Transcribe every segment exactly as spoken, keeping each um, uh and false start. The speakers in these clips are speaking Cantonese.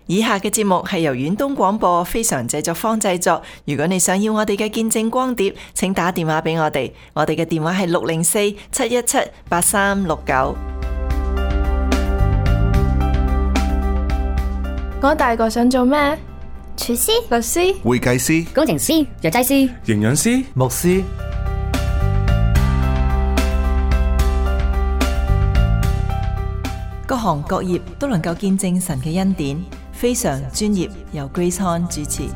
以下嘅節目係由遠東廣播非常製作坊製作。如果你想要我哋嘅見證光碟，請打電話俾我哋，我哋嘅電話係六零四七一七八三六九。 我大個想做咩？ 廚師、 律師、 會計師、 工程師、藥劑師、 營養師、 牧師。 各行各業都能夠見證神嘅恩典，非常專業，由 Grace Han 主持。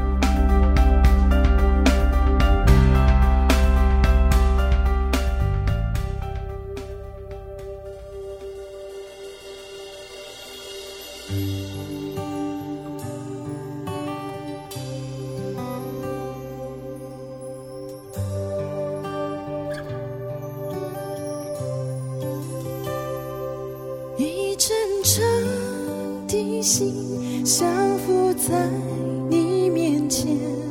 心降伏在你面前，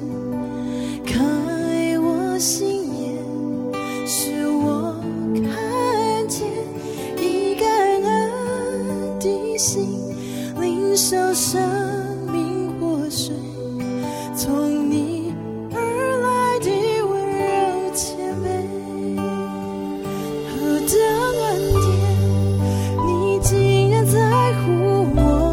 開我心眼，使我看見以感恩的心，領受生命活水，從你而來的溫柔謙卑，何等恩典，你竟然在乎我。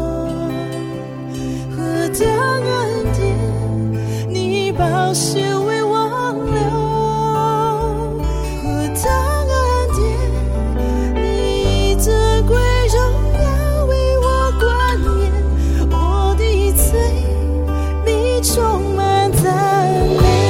的恩典，你寶血為我流，何等恩典，你珍貴榮耀為我冠冕，我的罪你充滿讚美。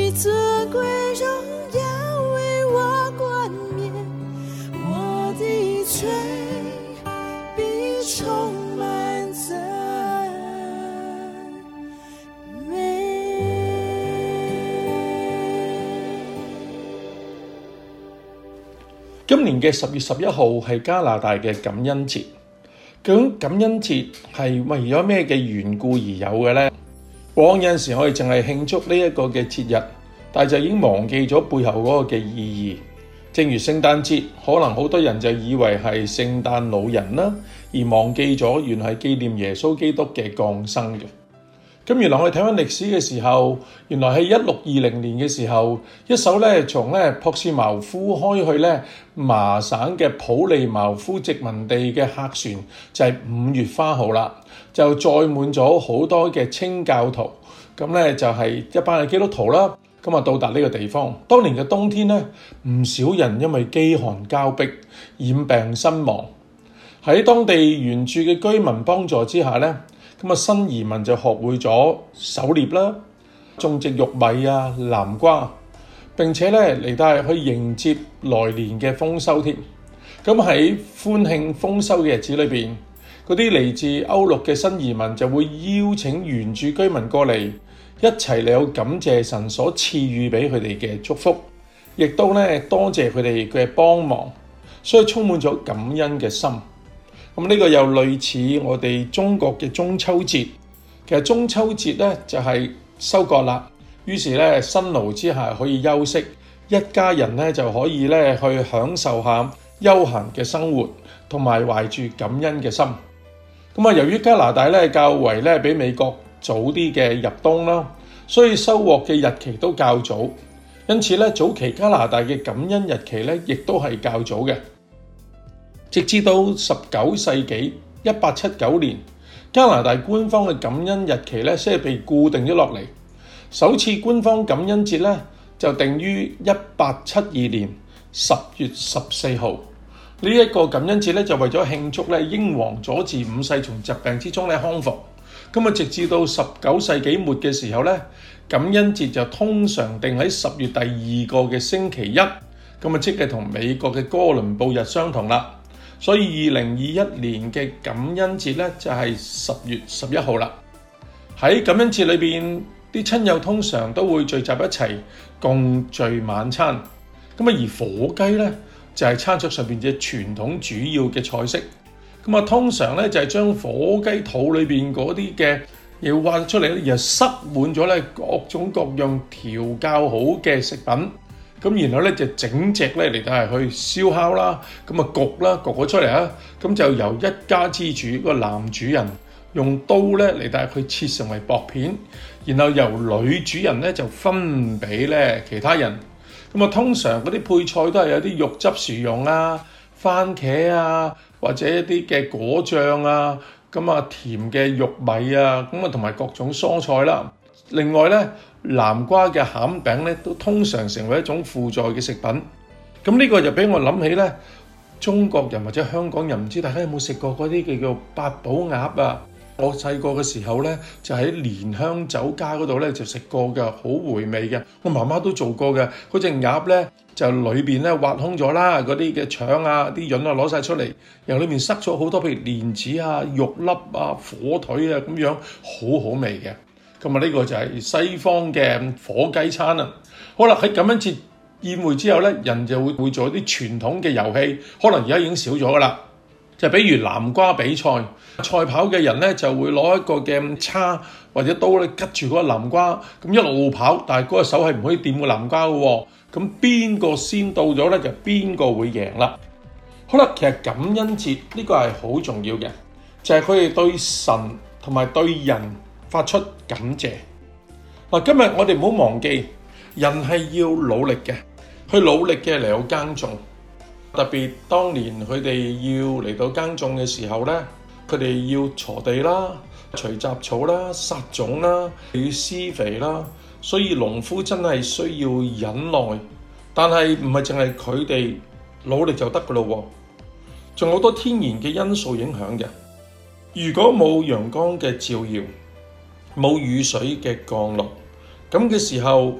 你尊贵荣耀为我冠冕，我的罪必充满赞美。 今年嘅十月十一號係加拿大嘅感恩節。究竟感恩節係為咗咩嘅緣故而有嘅呢？往往有陣時我哋淨係慶祝呢一個嘅節日，但係就已經忘記咗背後嗰個嘅意義。正如聖誕節，可能好多人就以為係聖誕老人啦，而忘記咗原來係紀念耶穌基督嘅降生嘅。咁原來我哋睇返歷史嘅時候，原來喺一六二零年嘅時候，一艘咧從咧樸茨茅夫開去咧麻省嘅普利茅夫殖民地嘅客船，就係五月花號啦，就載滿咗好多嘅清教徒，咁咧就係一班嘅基督徒啦，咁啊到達呢個地方。當年嘅冬天咧，唔少人因為飢寒交迫、染病身亡。喺當地原住嘅居民幫助之下咧，咁啊新移民就學會咗狩獵啦、種植玉米啊、南瓜，並且咧嚟到係去迎接來年嘅豐收添。咁喺歡慶豐收嘅日子裏邊，嗰啲嚟自歐陸嘅新移民就會邀請原住居民過嚟，一齊嚟去感謝神所賜予俾佢哋嘅祝福，亦都咧多謝佢哋嘅幫忙，所以充滿咗感恩嘅心。咁呢個又類似我哋中國嘅中秋節。其實中秋節咧就係收割啦，於是咧辛勞之下可以休息，一家人咧就可以咧去享受下悠閒嘅生活，同埋懷住感恩嘅心。咁啊，由於加拿大咧較為咧比美國早啲嘅入冬啦，所以收穫嘅日期都較早，因此咧早期加拿大嘅感恩日期咧亦都係較早嘅。直至到十九世紀一八七九年，加拿大官方嘅感恩日期咧先係被固定咗落嚟。首次官方感恩節咧就定於一八七二年十月十四號。呢一個感恩節咧就為咗慶祝咧英皇佐治五世從疾病之中咧康復。咁啊，直至到十九世紀末嘅時候咧，感恩節就通常定喺十月第二個嘅星期一。咁啊，即係同美國嘅哥倫布日相同啦。所以二零二一年嘅感恩節咧就係十月十一號啦。喺感恩節裏邊，啲親友通常都會聚集一齊共聚晚餐。咁啊，而火雞咧就係餐桌上邊嘅傳統主要嘅菜式。咁啊，通常咧就係將火雞肚裏邊嗰啲嘅嘢挖出嚟咧，然後塞滿咗咧各種各樣調教好嘅食品。咁然後咧就整隻咧嚟到係去燒烤啦，咁啊焗啦，焗咗出嚟啊，咁就由一家之主個男主人用刀咧嚟到去切成為薄片，然後由女主人咧就分俾咧其他人。咁啊，通常嗰啲配菜都係有啲肉汁薯蓉啊、番茄啊，或者一啲嘅果醬啊，咁啊甜嘅玉米啊，咁啊同埋各種蔬菜啦。另外咧，南瓜嘅餡餅咧都通常成為一種輔助嘅食品。咁呢個就俾我諗起咧，中國人或者香港人，唔知大家有冇食過嗰啲叫做八寶鴨啊？我細個嘅時候咧，就喺蓮香酒家嗰度咧就食過嘅，好回味嘅。我媽媽都做過嘅。嗰隻鴨咧就裏邊咧挖空咗啦，嗰啲嘅腸啊、啲潤啊攞晒出嚟，然後裏面塞咗好多譬如蓮子啊、肉粒啊、火腿啊咁樣，好好味嘅。咁啊，呢個就係西方嘅火雞餐啦。好啦，喺感恩節宴會之後咧，人就會會做一啲傳統嘅遊戲，可能而家已經少咗噶啦。就比如南瓜比賽，賽跑嘅人咧就會攞一個嘅叉或者刀咧拮住嗰個南瓜，咁一路跑，但係嗰個手係唔可以掂個南瓜嘅喎。咁邊個先到咗咧，就邊個會贏啦。好啦，其實感恩節呢個係好重要嘅，就係佢哋對神同埋對人發出感謝。嗱，今日我哋唔好忘記，人係要努力嘅，去努力嘅嚟到耕種。特別當年佢哋要嚟到耕種嘅時候咧，佢哋要鋤地啦、除雜草啦、撒種啦、要施肥啦，所以農夫真係需要忍耐。但係唔係淨係佢哋努力就得噶咯喎，仲有好多天然嘅因素影響嘅。如果冇陽光嘅照耀，冇雨水嘅降落，咁嘅時候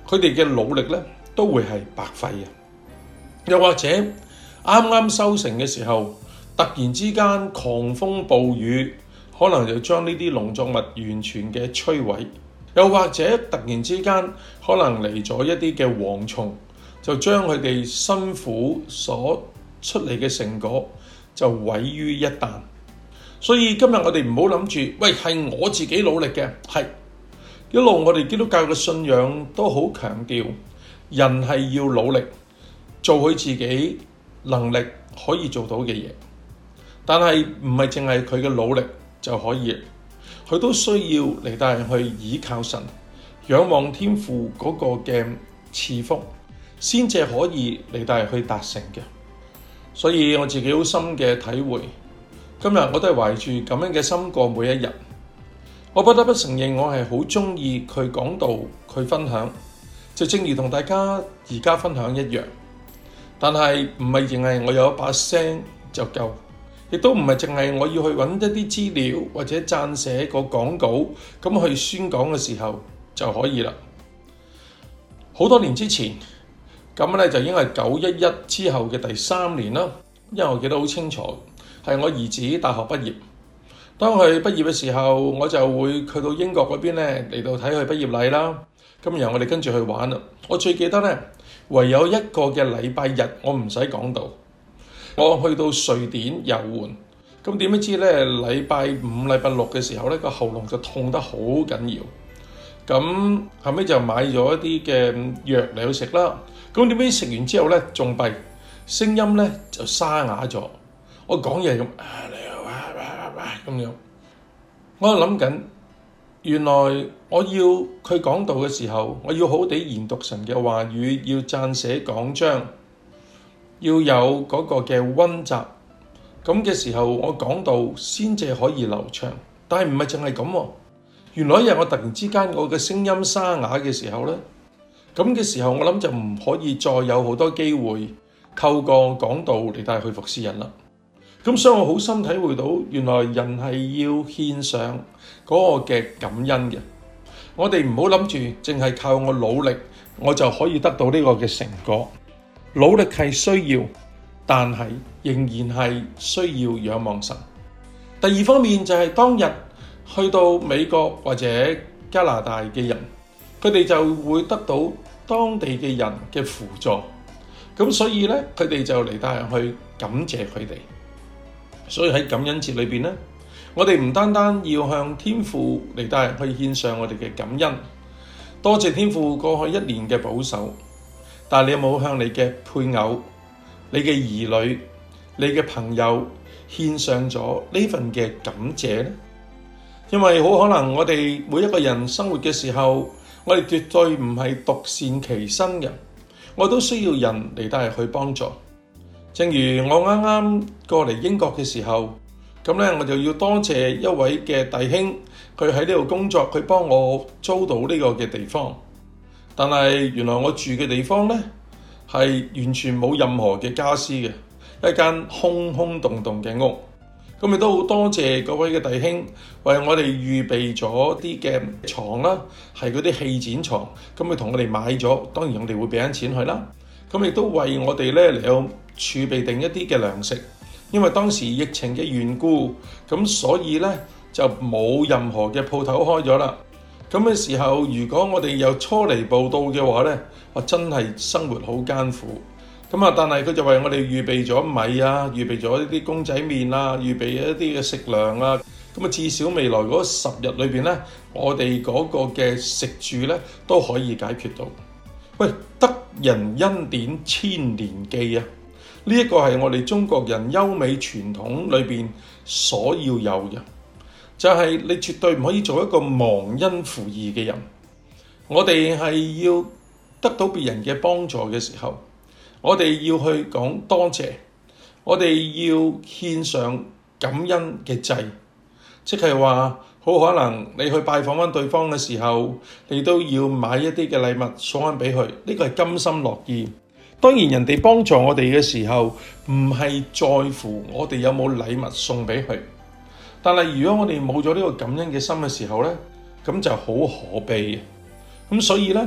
佢哋嘅努力咧都會係白費嘅。又或者啱啱收成嘅時候，突然之間狂風暴雨，可能就將呢啲農作物完全嘅摧毀。又或者突然之間可能嚟咗一啲嘅蝗蟲，就將佢哋辛苦所出嚟嘅成果就毀於一旦。所以今日我哋唔好諗住，喂，係我自己努力嘅。係一路我哋基督教嘅信仰都好強調，人係要努力做佢自己能力可以做到嘅嘢，但係唔係淨係佢嘅努力就可以，佢都需要嚟到去倚靠神，仰望天父嗰個嘅賜福，先至可以嚟到去達成嘅。所以我自己好深嘅體會，今日我都係懷住咁樣嘅心過每一日。我不得不承認，我係好鍾意佢講道，佢分享，就正如同大家而家分享一樣。但係唔係淨係我有一把聲就夠，亦都唔係淨係我要去揾一啲資料或者撰寫個講稿咁去宣講嘅時候就可以啦。好多年之前，咁咧就已經係九一一之後嘅第三年啦。因為我記得好清楚，係我兒子大學畢業。當佢畢業嘅時候，我就會去到英國嗰邊咧嚟到睇佢畢業禮啦。咁然後我哋跟住去玩啦。我最記得咧，唯有一個嘅禮拜日我唔使講道，我去到瑞典遊玩。咁點不知咧，禮拜五、禮拜六嘅時候咧，個喉嚨就痛得好緊要。咁後尾就買咗一啲嘅藥嚟去食啦。咁點知食完之後咧，仲弊，聲音咧就沙啞咗。我講嘢咁咁樣，我諗緊，原來我要佢講道嘅時候，我要好地研讀神嘅話語，要撰寫講章，要有嗰個嘅溫習。咁嘅時候，我講道先至可以流暢。但係唔係淨係咁喎。原來一日我突然之間我嘅聲音沙啞嘅時候咧，咁嘅時候我諗就唔可以再有好多機會透過講道嚟帶去服侍人啦。咁所以我好深體會到，原來人係要獻上嗰個嘅感恩嘅。我哋唔好諗住淨係靠我努力，我就可以得到呢個嘅成果。努力係需要，但係仍然係需要仰望神。第二方面就係當日去到美國或者加拿大嘅人，佢哋就會得到當地嘅人嘅輔助。咁所以咧，佢哋就嚟帶人去感謝佢哋。所以喺感恩節裏邊咧，我哋唔單單要向天父嚟帶人去獻上我哋嘅感恩，多謝天父過去一年嘅保守。但係你有冇向你嘅配偶、你嘅兒女、你嘅朋友獻上咗呢份嘅感謝呢？因為好可能我哋每一個人生活嘅時候，我哋絕對唔係獨善其身嘅，我都需要人嚟帶人去幫助。正如我啱啱過嚟英國嘅時候，咁咧我就要多謝一位嘅弟兄，佢喺呢度工作，佢幫我租到呢個嘅地方。但係原來我住嘅地方咧係完全冇任何嘅家私嘅，一間空空洞洞嘅屋。咁亦都好多謝嗰位嘅弟兄為我哋預備咗啲嘅床啦，係嗰啲氣墊床。咁佢同我哋買咗，當然我哋會俾緊錢去啦。咁亦都為我哋咧嚟到儲備定一啲嘅糧食，因為當時疫情嘅緣故，咁所以咧就冇任何嘅鋪頭開咗啦。咁嘅時候，如果我哋又初嚟報到嘅話咧，哇真係生活好艱苦。咁啊，但係佢就為我哋預備咗米啊，預備咗一啲公仔麵啊，預備一啲嘅食糧啊。咁啊，至少未來嗰十日裏邊咧，我哋嗰個嘅食住咧都可以解決到。喂，得人恩典千年記啊！呢一個係我哋中國人優美傳統裏邊所要有嘅，就係你絕對唔可以做一個忘恩負義嘅人。我哋係要得到別人嘅幫助嘅時候，我哋要去講多謝，我哋要獻上感恩嘅祭，即係話好可能你去拜訪翻對方嘅時候，你都要買一啲嘅禮物送翻俾佢，呢個係甘心樂意。當然人哋幫助我哋嘅時候，唔係在乎我哋有冇禮物送俾佢，但係如果我哋冇咗呢個感恩嘅心嘅時候咧，咁就好可悲嘅。咁所以咧，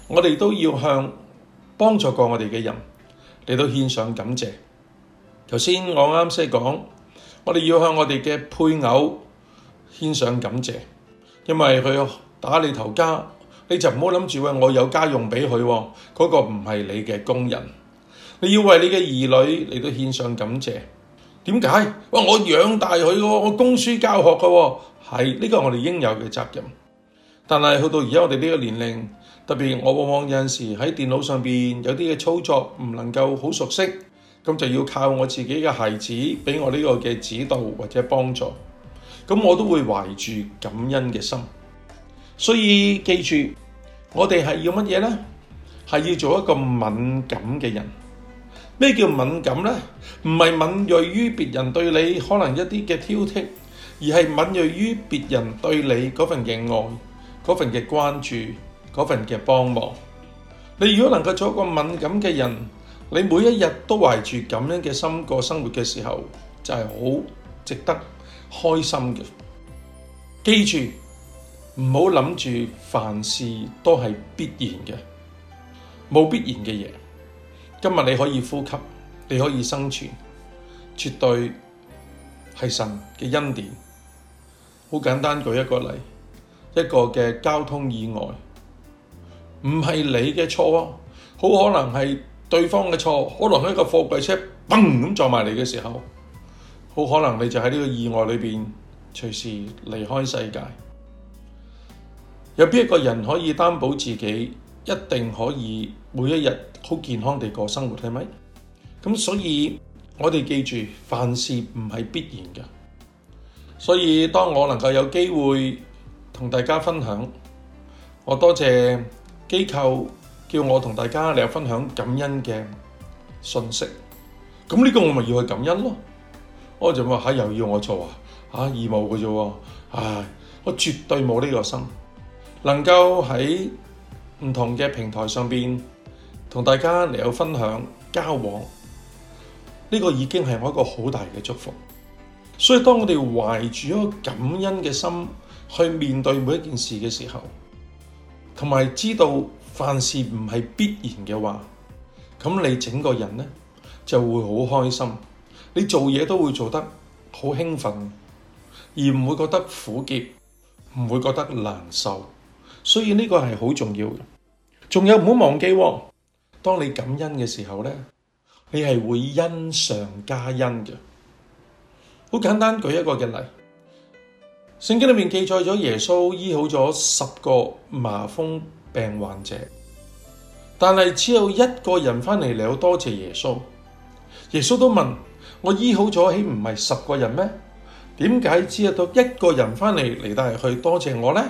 我哋都要向幫助過我哋嘅人嚟到獻上感謝。頭先我啱先講，我哋要向我哋嘅配偶獻上感謝，因為佢打你頭家，你就唔好諗住話我有家用俾佢，嗰、那個唔係你嘅工人。你要為你嘅兒女嚟到獻上感謝。點解？哇！我養大佢，我供書教學嘅，係呢個我哋應有嘅責任。但係去到而家我哋呢個年齡，特別我往往有陣時喺電腦上邊有啲嘅操作唔能夠好熟悉，咁就要靠我自己嘅孩子俾我呢個嘅指導或者幫助。咁我都會懷住感恩嘅心。所以記住，我哋係要乜嘢呢？係要做一個敏感嘅人。咩叫敏感呢？唔係敏銳於別人對你可能一啲嘅挑剔，而係敏銳於別人對你嗰份嘅愛、嗰份嘅關注、嗰份嘅幫忙。你如果能夠做一個敏感嘅人，你每一日都懷住咁樣嘅心過生活嘅時候，就係好值得開心嘅。記住，唔好諗住凡事都係必然嘅，冇必然嘅嘢。今日你可以呼吸，你可以生存，絕對係神嘅恩典。好簡單舉一個例，一個嘅交通意外，唔係你嘅錯啊，好可能係對方嘅錯，可能係一個貨櫃車砰咁撞埋嚟嘅時候，好可能你就喺呢個意外裏邊隨時離開世界。有邊一個人可以擔保自己一定可以每一日好健康地過生活，係咪？咁所以我哋記住，凡事唔係必然嘅。所以當我能夠有機會同大家分享，我多謝機構叫我同大家嚟分享感恩嘅信息。咁呢個我咪要去感恩咯。我就話吓，又要我做啊？吓，義務嘅啫喎。唉，我絕對冇呢個心，能夠喺唔同嘅平台上邊同大家嚟有分享交往，呢個已經係我一個好大嘅祝福。所以當我哋懷住一個感恩嘅心去面對每一件事嘅時候，同埋知道凡事唔係必然嘅話，咁你整個人呢就會好開心，你做嘢都會做得好興奮，而唔會覺得苦澀，唔會覺得難受。所以呢個係好重要嘅。仲有唔好忘記喎，當你感恩嘅時候呢，你係會恩上加恩嘅。好簡單，舉一個嘅例，聖經裏面記載咗耶穌醫好咗十個麻風病患者，但係只有一個人翻嚟嚟好多謝耶穌。耶穌都問，我醫好咗，豈唔係十個人咩？點解只有到一個人翻嚟嚟到去多謝我呢？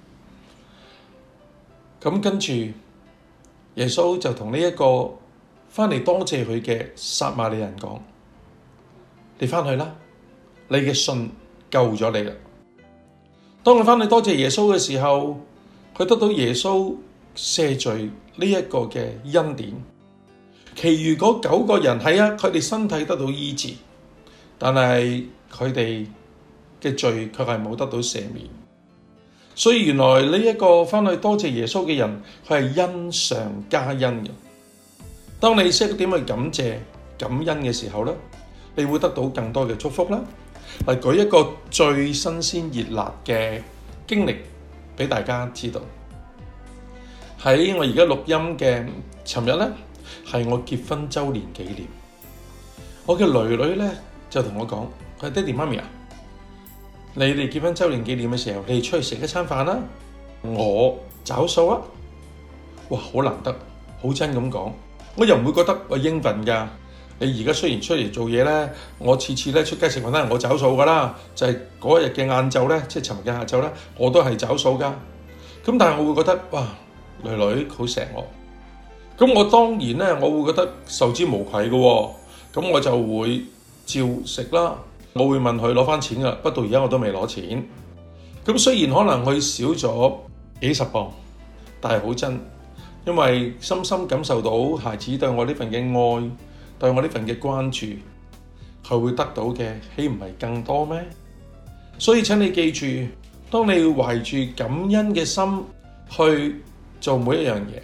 咁跟住耶穌就同呢一個翻嚟多謝佢嘅撒瑪利人講，你翻去啦，你嘅信救咗你啦。當佢翻去多謝耶穌嘅時候，佢得到耶穌赦罪呢一個嘅恩典。其餘嗰九個人係啊，佢哋身體得到醫治，但係佢哋嘅罪卻係冇得到赦免。所以原來呢一個翻去多謝耶穌嘅人，佢係恩上加恩嘅。當你識點去感謝感恩嘅時候咧，你會得到更多嘅祝福啦。嚟舉一個最新鮮熱辣嘅經歷俾大家知道。喺我而家錄音嘅尋日咧，係我結婚周年紀念。我嘅女女咧就同我講，佢話爹哋媽咪啊，你哋結婚周年紀念嘅時候，你哋出去食一餐飯啦，我找數啊！哇，好難得，好真咁講，我又唔會覺得我應份㗎。你而家雖然出嚟做嘢咧，我次次咧出街食飯都係我找數㗎啦，就係嗰日嘅晏晝咧，即係尋日嘅下晝咧，我都係找數㗎。咁但係我會覺得，哇，女女好錫我。咁我當然咧，我會覺得受之無愧嘅喎。咁我就會照食啦。我會問佢攞翻錢㗎，不過到而家我都未攞錢。咁雖然可能佢少咗幾十磅，但係好真，因為深深感受到孩子對我呢份嘅愛，對我呢份嘅關注，佢會得到嘅，豈唔係更多咩？所以請你記住，當你懷住感恩嘅心去做每一樣嘢，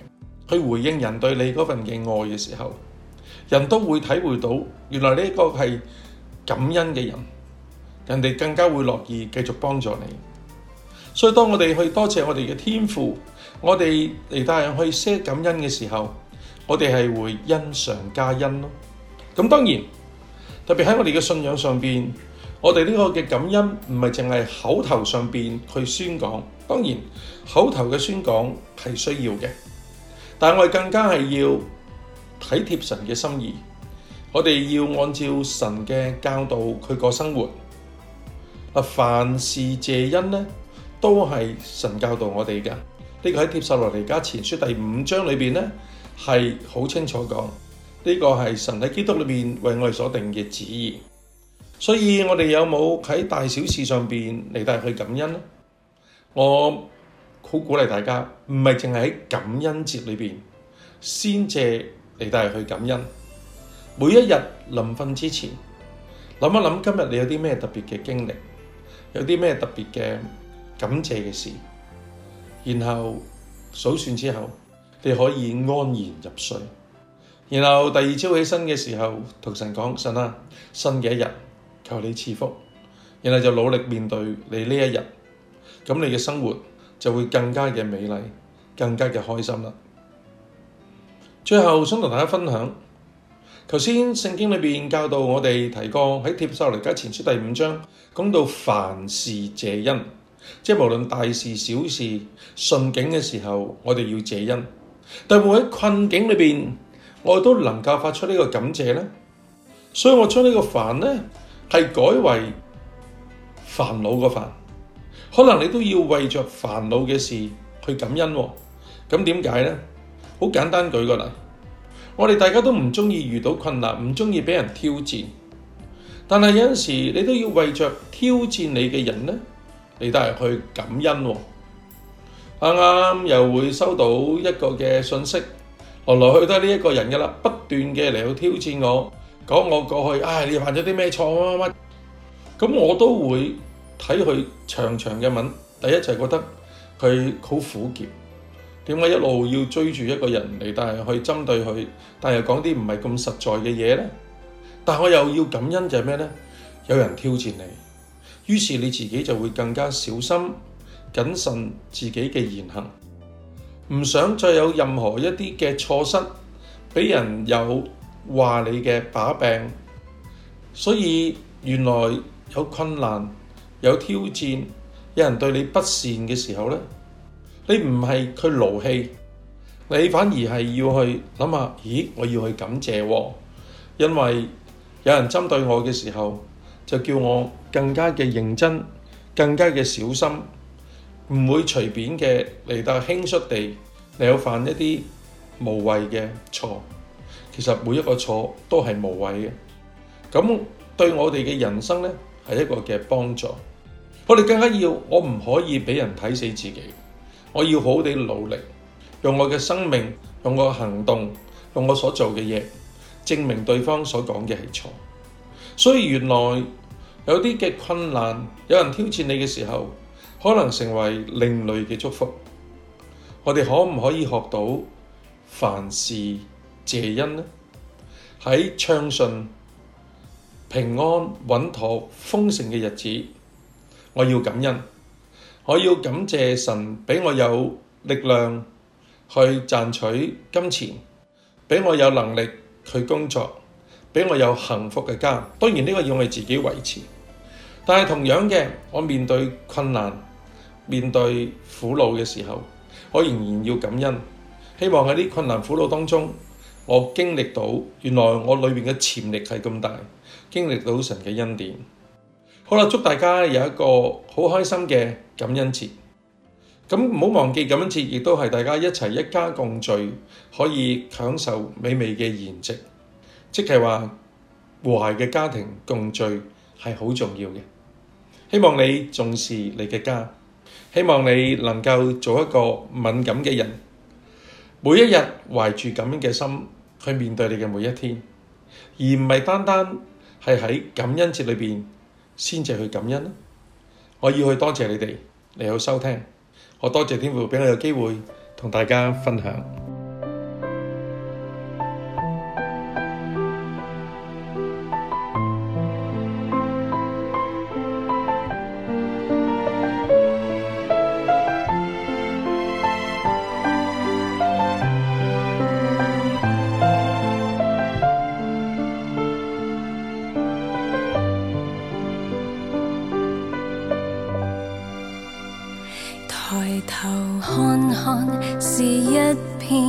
去回應人對你嗰份嘅愛嘅時候，人都會體會到原來呢個係感恩嘅人，人哋更加會樂意繼續幫助你。所以當我哋去多謝我哋嘅天父，我哋嚟帶人去些感恩嘅時候，我哋係會恩上加恩咯。咁當然特別喺我哋嘅信仰上邊，我哋呢個嘅感恩唔係淨係口頭上邊去宣講，當然口頭嘅宣講係需要嘅，但係我哋更加係要體貼神嘅心意，我哋要按照神嘅教導去過生活。嗱，凡事謝恩呢，都係神教導我哋嘅。呢個喺帖撒羅尼迦前書第五章裏邊呢，係好清楚講，呢個係神喺基督裏邊為我哋所定嘅旨意。所以我哋有冇喺大小事上邊嚟帶去感恩呢？我好鼓勵大家，唔係淨係喺感恩節裏邊先借嚟帶去感恩。每一日臨瞓之前，諗一諗今日你有啲咩特別嘅經歷，有啲咩特別嘅感謝嘅事，然後數算之後，你可以安然入睡。然後第二朝起身嘅時候，同神講：神啊，新嘅一日，求你賜福。然後就努力面對你呢一日，咁你嘅生活就會更加嘅美麗，更加嘅開心啦。最後想同大家分享，頭先聖經裏邊教導我哋提過喺帖撒羅尼迦前書第五章講到凡事謝恩，即係無論大事小事順境嘅時候，我哋要謝恩。但係會喺困境裏邊，我哋都能夠發出呢個感謝呢。所以我將呢個煩呢係改為煩惱個煩，可能你都要為着煩惱嘅事去感恩喎。咁點解呢？好簡單舉個例，我哋大家都唔中意遇到困難，唔中意俾人挑戰，但係有陣時你都要為着挑戰你嘅人呢，你都係去感恩喎。啱啱又會收到一個嘅信息，來來去都係呢一個人噶啦，不斷嘅嚟到挑戰我，講我過去，唉，你犯咗啲咩錯乜乜乜，咁我都會睇佢長長嘅文，第一就係覺得佢好苦澀，點解一路要追住一個人嚟，但係去針對佢，但係講啲唔係咁實在嘅嘢呢？但我又要感恩就係咩呢？有人挑戰你，於是你自己就會更加小心謹慎自己嘅言行，唔想再有任何一啲嘅錯失，俾人有話你嘅把柄。所以原來有困難、有挑戰、有人對你不善嘅時候呢，你唔係佢勞氣，你反而係要去諗下，咦，我要去感謝喎，因為有人針對我嘅時候，就叫我更加嘅認真，更加嘅小心，唔會隨便嘅嚟到輕率地嚟到犯一啲無謂嘅錯。其實每一個錯都係無謂嘅，咁對我哋嘅人生呢係一個嘅幫助。我哋更加要，我唔可以俾人睇死自己，我要好好地努力，用我嘅生命，用我嘅行動，用我所做嘅嘢，證明對方所講嘅係錯。所以原來有啲嘅困難，有人挑戰你嘅時候，可能成為另類嘅祝福。我哋可唔可以學到凡事謝恩呢？喺暢順、平安、穩妥、豐盛嘅日子，我要感恩，我要感謝神俾我有力量去賺取金錢，俾我有能力去工作，俾我有幸福嘅家。當然呢個要我自己維持，但係同樣嘅，我面對困難、面對苦惱嘅時候，我仍然要感恩。希望喺啲困難苦惱當中，我經歷到原來我裏面嘅潛力係咁大，經歷到神嘅恩典。好啦，祝大家有一個好開心嘅感恩節。咁唔好忘記感恩節亦都係大家一齊一家共聚，可以享受美味嘅筵席，即係話和諧嘅家庭共聚係好重要嘅。希望你重視你嘅家，希望你能夠做一個敏感嘅人，每一日懷住感恩嘅心去面對你嘅每一天，而唔係單單係喺感恩節裏邊先至去感恩。我要去多謝你哋嚟到收聽，我多謝天父俾我有機會同大家分享。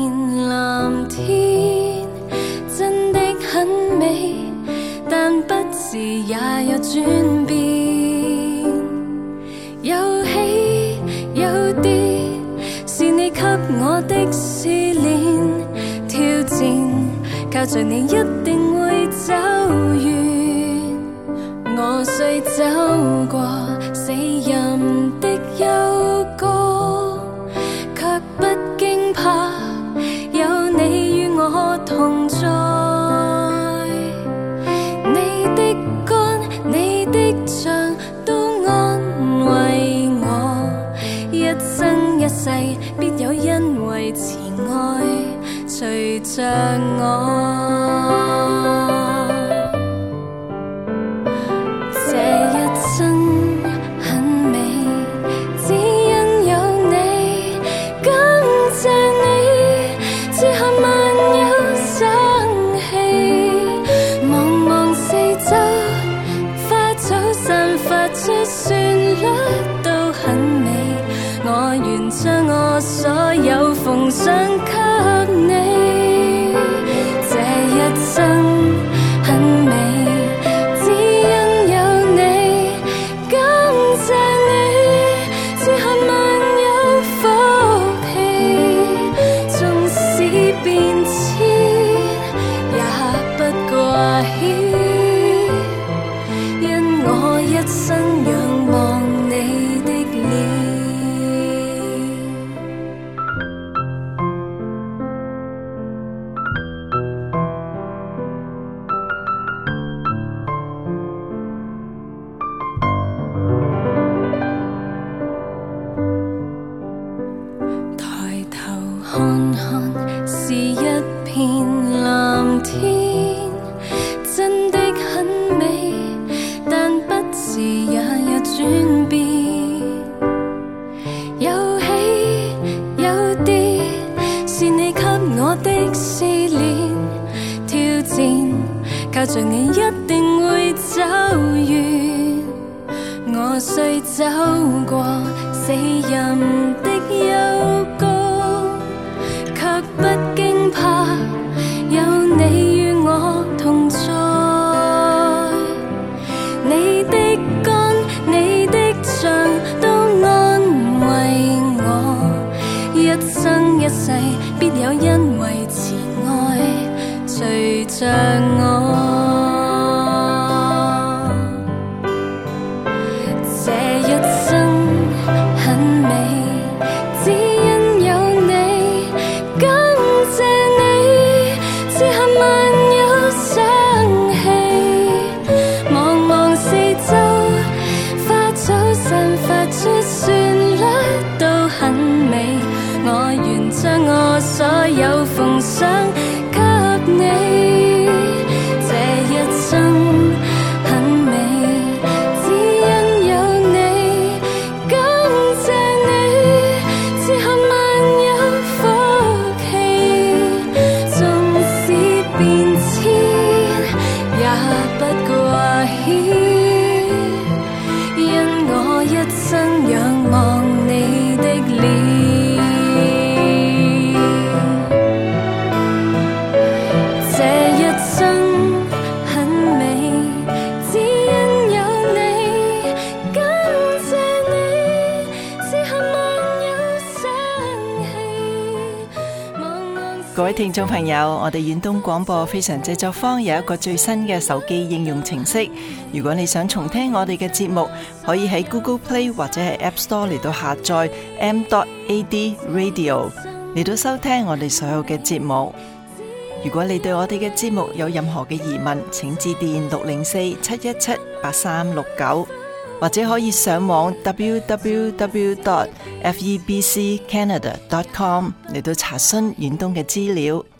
藍天，真的很美，但不時也有轉變，有起有跌，是你給我的試煉挑戰，靠着你一定會走遠。我雖走過死蔭的幽谷，卻不驚怕，有你與我同在。你的竿，你的杖都安慰我，一生一世必有恩惠慈愛隨着我。將我所有奉上給你，這一生很美，只因有你，感謝你，賜下萬有福氣，縱使變遷，也不掛牽，因我一生仰望你的臉。看看是一片藍天，真的很美，但不時也有轉變，有起有跌，是你給我的試煉挑戰，靠着你一定會走遠。我雖走過死蔭的幽谷，卻不驚怕，有你與我同在。你的竿，你的杖都安慰我，一生一世必有恩惠慈愛隨着我。這一生很美，只因有你，感謝你，賜下萬有生氣。望望四周，花草散發出旋律都很美，我願將我所有奉上給你。這一生很美，只因有你，感謝你，賜下萬有福氣，縱使變遷，也不掛牽，因我一生仰望你的臉。這一生很美，只因有你，感謝你，賜下萬有生氣。望望各位聽眾朋友，我哋遠東廣播非常製作坊有一個最新嘅手機應用程式，如果你想重聽我哋嘅節目，可以喺 Google Play 或者係 App Store 嚟到下載 M A D Radio 嚟到收聽我哋所有嘅節目。如果你對我哋嘅節目有任何嘅疑問，請致電六零四七一七八三六九，或者可以上網 w w w dot f e b c canada dot com 嚟到查詢遠東嘅資料。